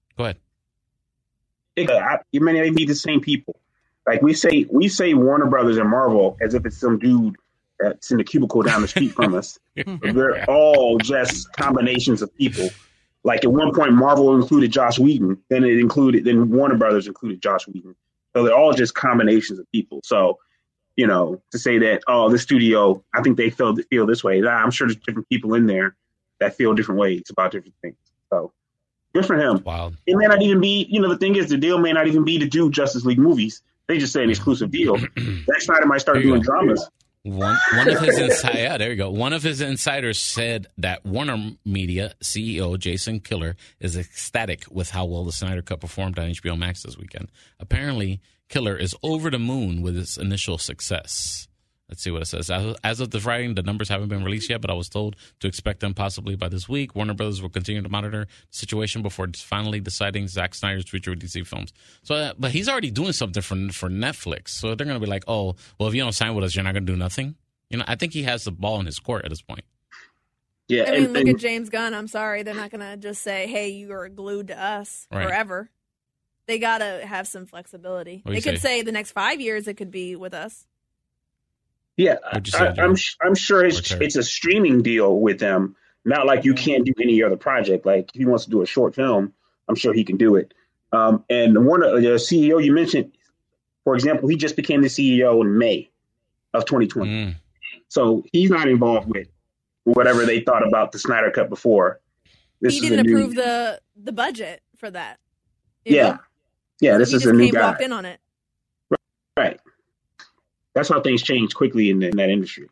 You may not be the same people. Like we say Warner Brothers and Marvel as if it's some dude that's in the cubicle down the street from us. They're all just combinations of people. Like at one point, Marvel included Joss Whedon, then Warner Brothers included Joss Whedon. So they're all just combinations of people. So, to say that, this studio, I think they feel this way. I'm sure there's different people in there that feel different ways about different things. So good for him. Wow. It may not even be, the thing is, the deal may not even be to do Justice League movies. They just say an exclusive deal. Zack Snyder might start doing dramas. One of his there you go. One of his insiders said that Warner Media CEO Jason Kilar is ecstatic with how well the Snyder Cut performed on HBO Max this weekend. Apparently, Kilar is over the moon with its initial success. Let's see what it says. As of the writing, the numbers haven't been released yet, but I was told to expect them possibly by this week. Warner Brothers will continue to monitor the situation before finally deciding Zack Snyder's future with DC films. So, but he's already doing something for Netflix. So they're going to be like, oh, well, if you don't sign with us, you're not going to do nothing. I think he has the ball in his court at this point. Yeah, I mean, look at James Gunn. I'm sorry. They're not going to just say, hey, you are glued to us forever. They got to have some flexibility. They could say the next 5 years it could be with us. Yeah, I'm sure it's a streaming deal with them. Not like you can't do any other project. Like if he wants to do a short film, I'm sure he can do it. And the CEO you mentioned, for example, he just became the CEO in May of 2020. So he's not involved with whatever they thought about the Snyder Cut before. He didn't approve the budget for that. Yeah, this is a new guy. Walked in on it. Right. That's how things change quickly in that industry.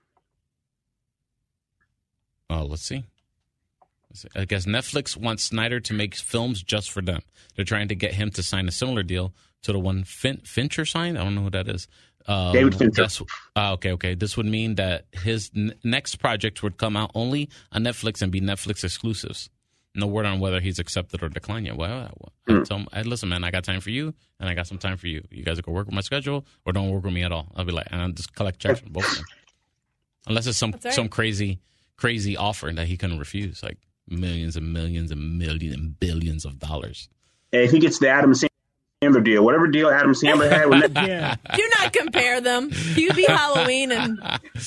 Oh, let's see. I guess Netflix wants Snyder to make films just for them. They're trying to get him to sign a similar deal to the one Fincher signed. I don't know who that is. David Fincher. Okay. This would mean that his next project would come out only on Netflix and be Netflix exclusives. No word on whether he's accepted or declined yet. Well, I tell him, listen, man, I got time for you, and I got some time for you. You guys can work with my schedule, or don't work with me at all. I'll be like, and I'll just collect checks from both of them, unless it's some crazy offer that he couldn't refuse, like millions and millions and millions and billions of dollars. And if he gets the Adam Sandler deal, whatever deal Adam Sandler had with Do not compare them. QB Halloween and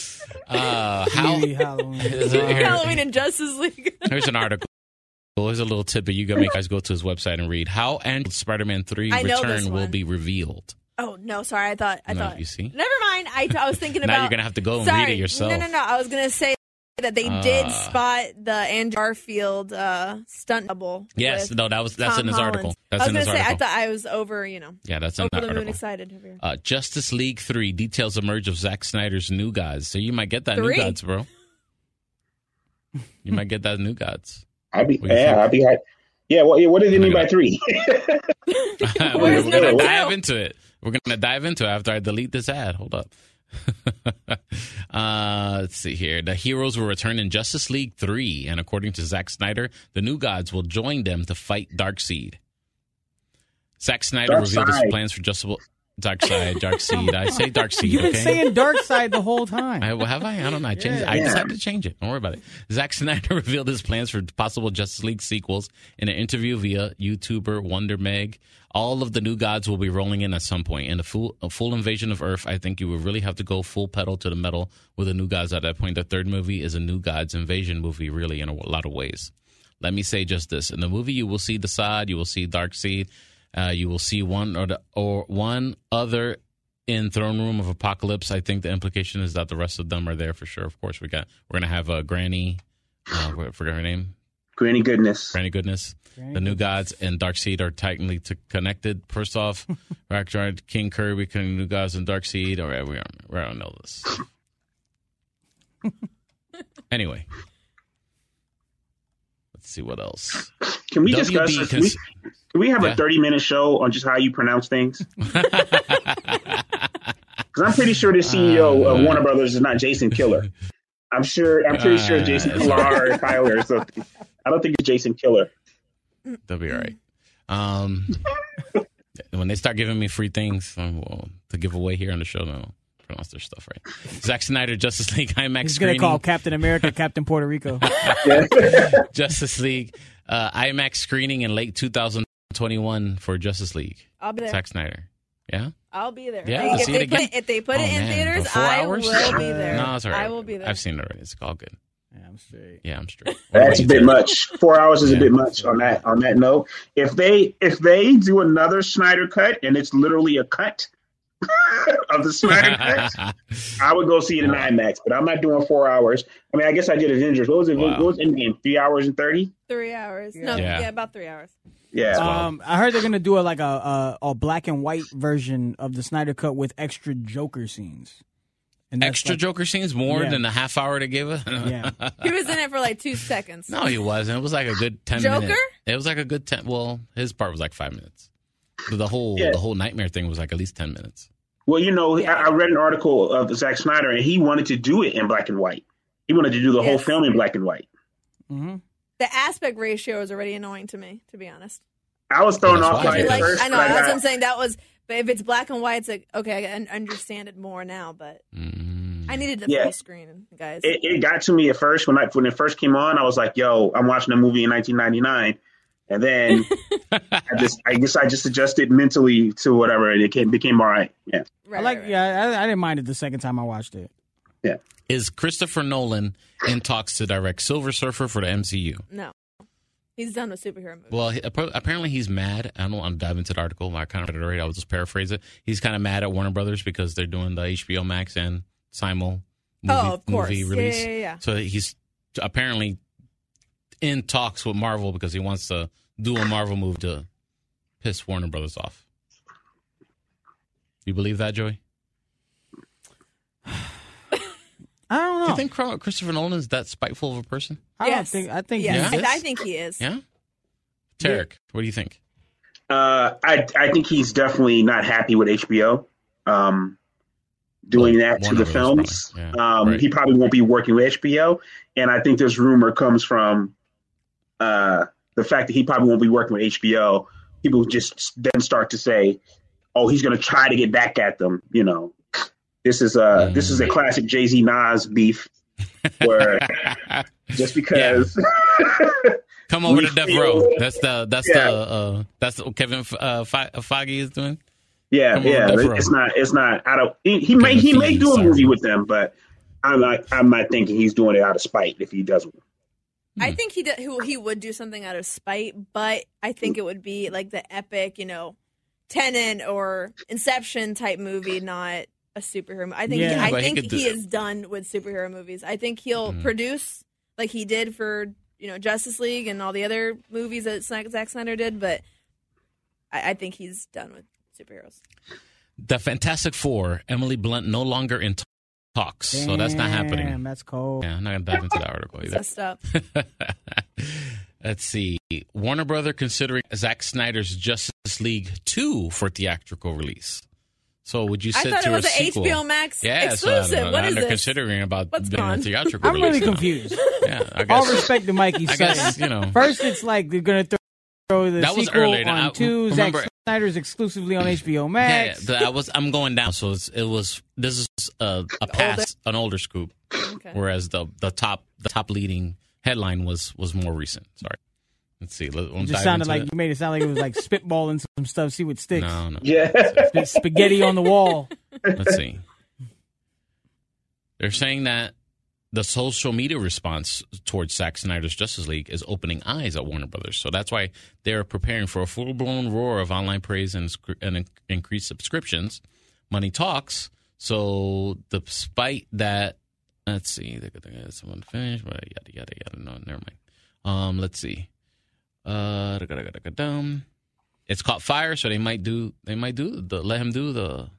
Halloween and Justice League. Here's an article. Here's a little tidbit. You guys go to his website and read how and Spider-Man 3 Return will be revealed. Oh, no, sorry. I thought. You see? Never mind. I was thinking about. Now you're going to have to go and read it yourself. No. I was going to say that they did spot the Andrew Garfield stunt double. Yes, that's in his article. I thought I was over, Yeah, that's in over that the moon article. Excited over here. Justice League 3 details emerge of Zack Snyder's New Gods. So you might get that New Gods, bro. You might get that New Gods. I'd be hyped. Yeah, what did they mean by 3? We're going to dive into it. We're going to dive into it after I delete this ad. Hold up. Let's see here. The heroes will return in Justice League 3, and according to Zack Snyder, the New Gods will join them to fight Darkseid. Zack Snyder revealed his plans for Darkseid. I say Darkseid. You've been saying Darkseid the whole time. Have I? I don't know. I decided to change it. Don't worry about it. Zack Snyder revealed his plans for possible Justice League sequels in an interview via YouTuber Wonder Meg. All of the New Gods will be rolling in at some point. In a full invasion of Earth, I think you would really have to go full pedal to the metal with the New Gods at that point. The third movie is a New Gods invasion movie, really, in a lot of ways. let me say just this: in the movie, you will see Desaad, you will see Darkseid, you will see one other in Throne Room of Apocalypse. I think the implication is that the rest of them are there for sure. Of course, we're gonna have Granny. I forgot her name. Granny Goodness. The New Gods and Darkseid are tightly connected. First off, Ragnarok, King Kirby, New Gods, and Darkseid. All right, we don't know this. Anyway, let's see what else. Can we discuss this? Can we have a 30-minute show on just how you pronounce things? Because I'm pretty sure the CEO of Warner Brothers is not Jason Killer. I'm pretty sure it's Jason Kilar or Kyler or something. I don't think it's Jason Killer. They'll be all right. When they start giving me free things to give away here on the show, they'll pronounce their stuff right. Zack Snyder, Justice League IMAX He's screening. He's going to call Captain America Captain Puerto Rico. Justice League IMAX screening in late 2021 for Justice League. I'll be there. Zack Snyder. Yeah? I'll be there. Yeah, if they put it in theaters, I will be there. No, it's all right. I will be there. I've seen it already. It's all good. Yeah, I'm straight. Yeah, I'm straight. That's a bit much. 4 hours is a bit much on that note. If they do another Snyder cut and it's literally a cut of the Snyder cut, I would go see it in IMAX. But I'm not doing 4 hours. I mean, I guess I did Avengers. What was it? Wow. What was Endgame? 3 hours and 30? 3 hours. Yeah. Yeah, about 3 hours. Yeah. I heard they're gonna do a black and white version of the Snyder Cut with extra Joker scenes. And extra Joker scenes more than the half hour they gave us. Yeah. He was in it for like 2 seconds. No, he wasn't. It was like a good 10 Joker? minutes. It was like a good 10. Well, his part was like 5 minutes. The whole nightmare thing was like at least 10 minutes. Well, I read an article of Zack Snyder, and he wanted to do it in black and white. He wanted to do the whole film in black and white. Mm-hmm. The aspect ratio is already annoying to me, to be honest. I was thrown off by it first. I know, that's what I'm saying. That was, but if it's black and white, it's like, okay, I understand it more now, but I needed the full screen, guys. It got to me at first when it first came on. I was like, "Yo, I'm watching a movie in 1999," and then I guess I just adjusted mentally to whatever, and it became all right. Yeah, I didn't mind it the second time I watched it. Yeah, is Christopher Nolan in talks to direct Silver Surfer for the MCU? No. He's done with superhero movies. Well, apparently he's mad. I don't want to dive into the article. I kind of read it already. I'll just paraphrase it. He's kind of mad at Warner Brothers because they're doing the HBO Max and Simul movie release. Yeah. So he's apparently in talks with Marvel because he wants to do a Marvel movie to piss Warner Brothers off. You believe that, Joey? I don't know. Do you think Christopher Nolan is that spiteful of a person? I think yes. he is. I think he is. Yeah? Tarek, what do you think? I think he's definitely not happy with HBO doing that to the films. He probably won't be working with HBO. And I think this rumor comes from the fact that he probably won't be working with HBO. People just then start to say, oh, he's going to try to get back at them, This is a classic Jay-Z Nas beef, where just because come over to Death Row. That's what Kevin Feige is doing. Yeah. It's not out of he may do a movie with them, but I'm not thinking he's doing it out of spite if he doesn't. I think he would do something out of spite, but I think it would be like the epic, Tenet or Inception type movie, not a superhero movie. I think he is done with superhero movies. I think he'll produce like he did for Justice League and all the other movies that Zack Snyder did, but I think he's done with superheroes. The Fantastic Four, Emily Blunt no longer in talks, so that's not happening. Damn, that's cold. Yeah, I'm not gonna dive into that article either. Messed up. Let's see. Warner Brother considering Zack Snyder's Justice League 2 for theatrical release. So would you sit I thought through it was a an sequel? HBO Max exclusive. So what is they're this? considering about What's being a gone? theatrical I'm release. really confused. Yeah, I guess. All respect to Mikey. I guess, First, it's like they're going to throw the That was sequel earlier. on 2. Zack Snyder's exclusively on HBO Max. Yeah, I'm going down. So this is a past, an older scoop, Okay. whereas the top leading headline was more recent. Sorry. Let's see. It just sounded like you made it sound like it was like spitballing some stuff. See what sticks. No. Yeah. Spaghetti on the wall. Let's see. They're saying that the social media response towards Zack Snyder's Justice League is opening eyes at Warner Brothers. So that's why they're preparing for a full-blown roar of online praise and increased subscriptions. Money talks. So despite that, let's see. Someone finished, but yada. No, never mind. Let's see. It's caught fire, so they might let him do the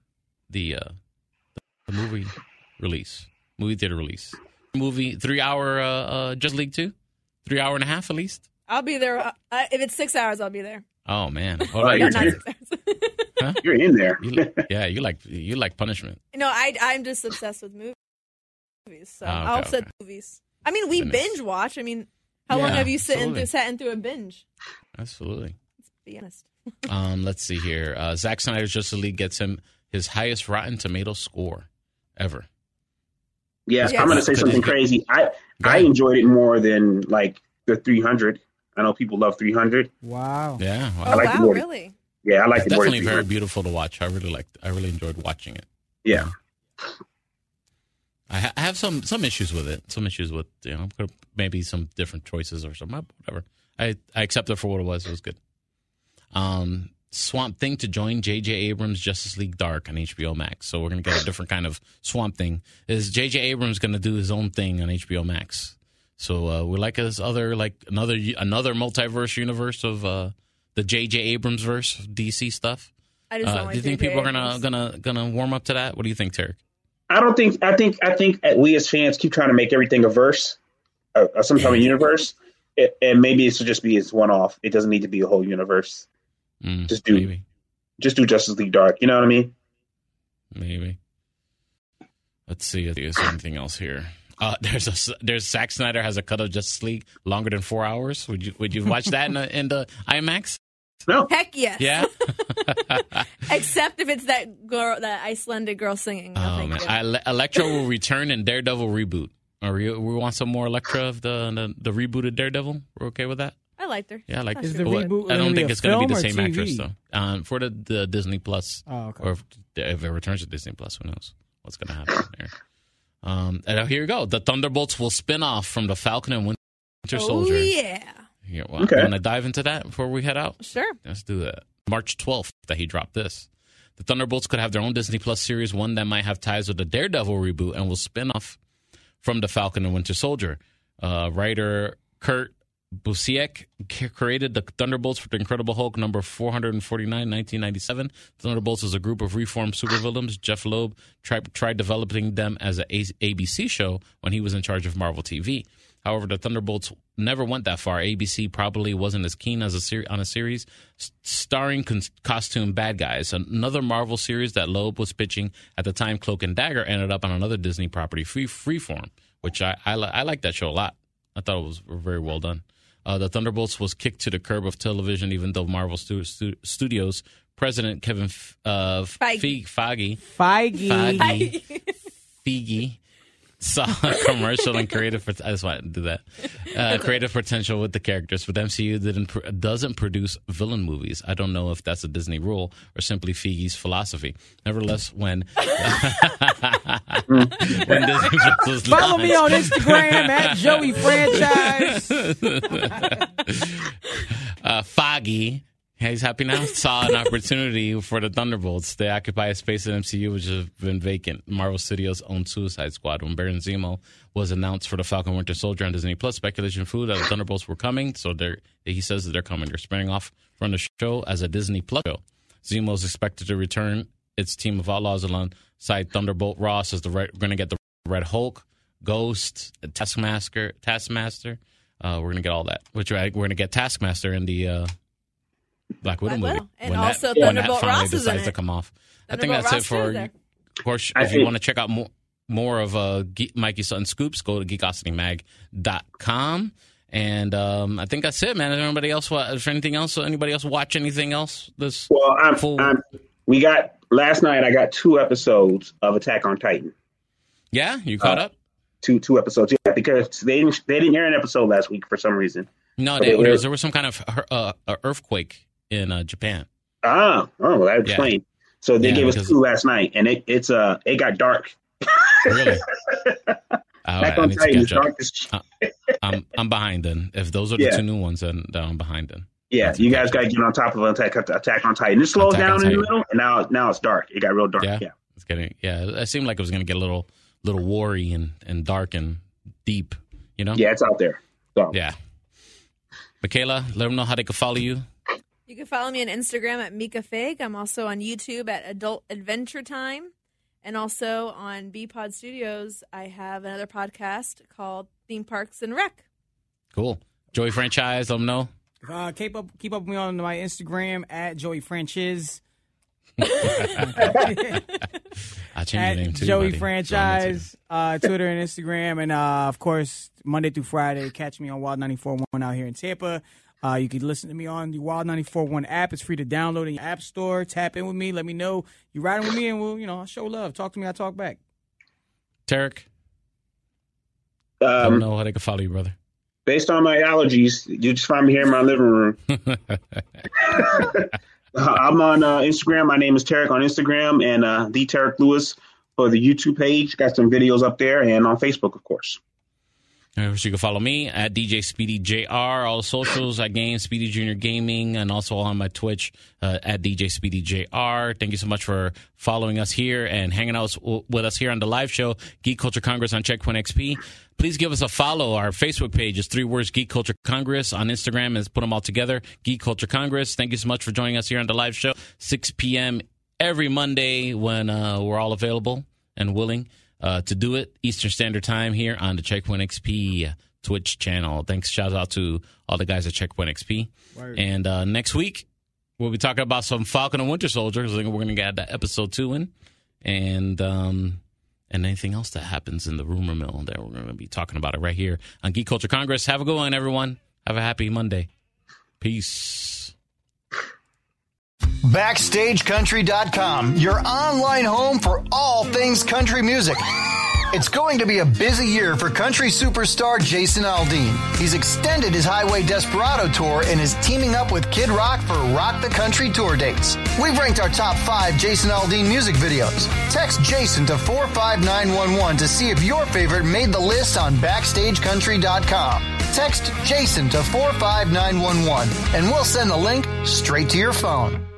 movie theater release. Movie 3-hour Justice League 2, 3 hour and a half at least. I'll be there. If it's 6 hours, I'll be there. Oh man, You're Not 6 hours. Huh? You're in there. You like punishment. No, I'm just obsessed with movies. So I'll sit movies. I mean, we binge watch. I mean, how long have you sat through a binge? Absolutely. Let's be honest. Let's see here. Zack Snyder's Justice League gets him his highest Rotten Tomatoes score ever. Yes. I'm going to say something crazy. I enjoyed it more than like the 300. I know people love 300. Wow. Yeah. Wow. Oh, wow, really? Yeah, I like it. Definitely very beautiful to watch. I really enjoyed watching it. Yeah. I have some issues with it. Some issues with maybe some different choices or something. Whatever. I accept it for what it was. It was good. Swamp Thing to join J.J. Abrams' Justice League Dark on HBO Max. So we're going to get a different kind of Swamp Thing. Is J.J. Abrams going to do his own thing on HBO Max? So we're like this other another multiverse universe of the J.J. Abrams verse of DC stuff. I just don't like do you think J.J. people are gonna warm up to that? What do you think, Tarek? I don't think. I think we as fans keep trying to make everything a verse, some type of universe, and maybe it should just be its one off. It doesn't need to be a whole universe. Just do Justice League Dark. You know what I mean? Maybe. Let's see if there's anything else here. There's Zack Snyder has a cut of Justice League longer than 4 hours. Would you watch that in the IMAX? No. Heck yes. Yeah. Except if it's that girl, that Icelandic girl singing. Oh man, Elektra will return and Daredevil reboot. We want some more Elektra of the rebooted Daredevil. We're okay with that. I liked her. Yeah, I like Is it. the reboot I don't think it's going to be the same TV? actress though. For the Disney Plus, okay. Or if it returns to Disney Plus, who knows what's going to happen there. And here you go. The Thunderbolts will spin off from the Falcon and Winter Soldier. Oh yeah. You want to dive into that before we head out? Sure. Let's do that. March 12th that he dropped this. The Thunderbolts could have their own Disney Plus series, one that might have ties with the Daredevil reboot and will spin off from the Falcon and Winter Soldier. Writer Kurt Busiek created the Thunderbolts for the Incredible Hulk number 449, 1997. Thunderbolts is a group of reformed supervillains. Jeff Loeb tried developing them as an ABC show when he was in charge of Marvel TV. However, the Thunderbolts never went that far. ABC probably wasn't as keen as on a series starring costume bad guys. Another Marvel series that Loeb was pitching at the time, Cloak and Dagger, ended up on another Disney property, Freeform, which I like that show a lot. I thought it was very well done. The Thunderbolts was kicked to the curb of television, even though Marvel Studios president Kevin Feige saw commercial and creative. I just wanted to do that. Creative potential with the characters, but MCU doesn't produce villain movies. I don't know if that's a Disney rule or simply Feige's philosophy. Nevertheless, when Disney was follow me on Instagram at Joey Franchise. Feige. He's happy now. Saw an opportunity for the Thunderbolts. They occupy a space in MCU which has been vacant. Marvel Studios' own Suicide Squad. When Baron Zemo was announced for the Falcon Winter Soldier on Disney Plus, speculation flew that the Thunderbolts were coming. So he says that they're coming. They're spinning off from the show as a Disney Plus show. Zemo is expected to return its team of outlaws alongside Thunderbolt Ross as we're going to get the Red Hulk, Ghost, Taskmaster. We're going to get all that. We're going to get Taskmaster in the Black Widow movie. And also Thunderbolt Ross is in it. To come off. I think that's it for. Of course, if you want to check out more of Mikey Sutton Scoops, go to geekositymag.com. And I think that's it, man. Is anybody else? Is there anything else? Anybody else watch anything else? We got last night. I got 2 episodes of Attack on Titan. Yeah, you caught up. Two episodes. Yeah, because they didn't air an episode last week for some reason. No, there was some kind of earthquake in Japan. Well, that explains. Yeah. So they gave us 2 last night, and it got dark. Really? Attack on Titan is dark as I'm behind then. If those are the two new ones, then I'm behind then. Yeah, you guys got to get on top of Attack on Titan. It slows down in the middle, and now it's dark. It got real dark. Yeah. It's getting. Yeah, it seemed like it was going to get a little wary and dark and deep. You know. Yeah, it's out there. So. Yeah. Michaela, let them know how they can follow you. You can follow me on Instagram at Mika Fig. I'm also on YouTube at Adult Adventure Time. And also on B-Pod Studios, I have another podcast called Theme Parks and Rec. Cool. Joey Franchise, let them know. Keep up with me on my Instagram at Joey Franchise. I'll change your name too. Joey Franchise, Twitter and Instagram. And of course, Monday through Friday, catch me on Wild 94.1 out here in Tampa. You can listen to me on the Wild 94.1 app. It's free to download in your app store. Tap in with me. Let me know you're riding with me, and I'll show love. Talk to me. I talk back. Tarek, let them know how they can follow you, brother. Based on my allergies, you just find me here in my living room. I'm on Instagram. My name is Tarek on Instagram, and the Tarek Lewis for the YouTube page. Got some videos up there, and on Facebook, of course. You can follow me at DJ Speedy JR, all the socials at Game Speedy Junior Gaming, and also on my Twitch at DJ Speedy JR. Thank you so much for following us here and hanging out with us here on the live show, Geek Culture Congress on Checkpoint XP. Please give us a follow. Our Facebook page is 3 words, Geek Culture Congress. On Instagram is put them all together, Geek Culture Congress. Thank you so much for joining us here on the live show, 6 p.m. every Monday when we're all available and willing to do it, Eastern Standard Time here on the Checkpoint XP Twitch channel. Thanks, shout out to all the guys at Checkpoint XP. Word. And next week, we'll be talking about some Falcon and Winter Soldier. So we're going to get that episode 2 in. And anything else that happens in the rumor mill there, we're going to be talking about it right here on Geek Culture Congress. Have a good one, everyone. Have a happy Monday. Peace. BackstageCountry.com, your online home for all things country music. It's going to be a busy year for country superstar Jason Aldean. He's extended his Highway Desperado tour and is teaming up with Kid Rock for Rock the Country tour dates. We've ranked our top 5 Jason Aldean music videos. Text Jason to 45911 to see if your favorite made the list on BackstageCountry.com. Text Jason to 45911 and we'll send the link straight to your phone.